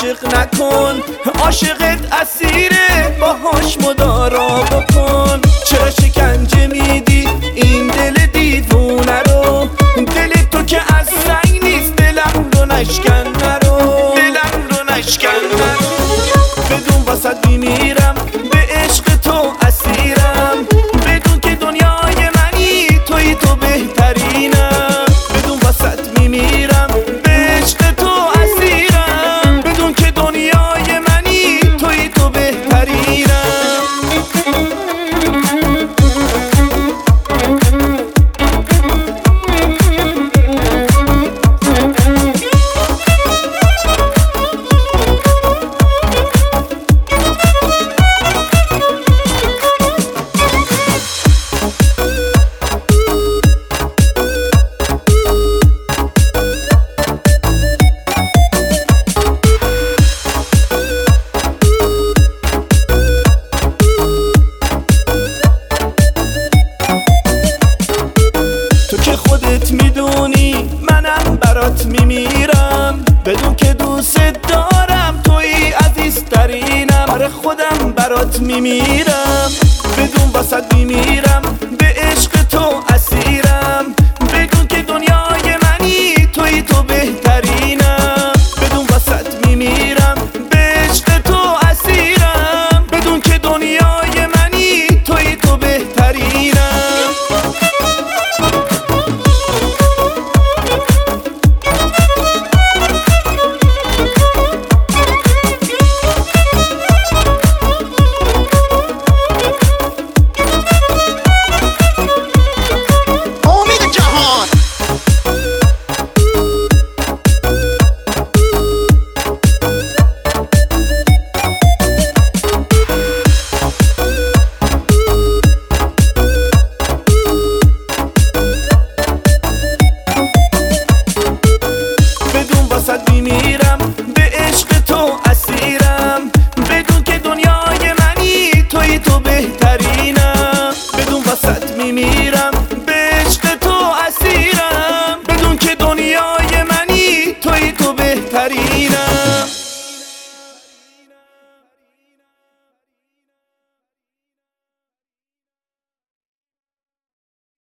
عاشق نکن، عاشقت اسیره باهاش مدارا بکن. چرا شکنجه میدی این دل دیوونه رو؟ دل تو که از سنگ نیست، دلم رو نشکن نرو، دلم رو نشکن نرو. بدون واسط میمیرم، به عشق تو اسیرم، بدون که دنیای منی توی تو بهترینم. بدون واسط میمیرم، به عشق تو اسیرم، بدون که دنیای منی توی تو بهترینم. خودت میدونی منم برات میمیرم، بدون که دوست دارم توی عزیزترینم. برای خودم برات میمیرم، بدون واسط میمیرم، به عشق تو اسیرم، بدون که دنیای منی توی تو بهترینم. بدون واسط میمیرم، به عشق تو اسیرم، بدون که دنیای منی توی تو بهترینم. میمیرم، به عشق تو اسیرم، بدون که دنیای منی توی تو بهترینم. بدون واسط میمیرم، به عشق تو اسیرم، بدون که دنیای منی توی تو بهترینم.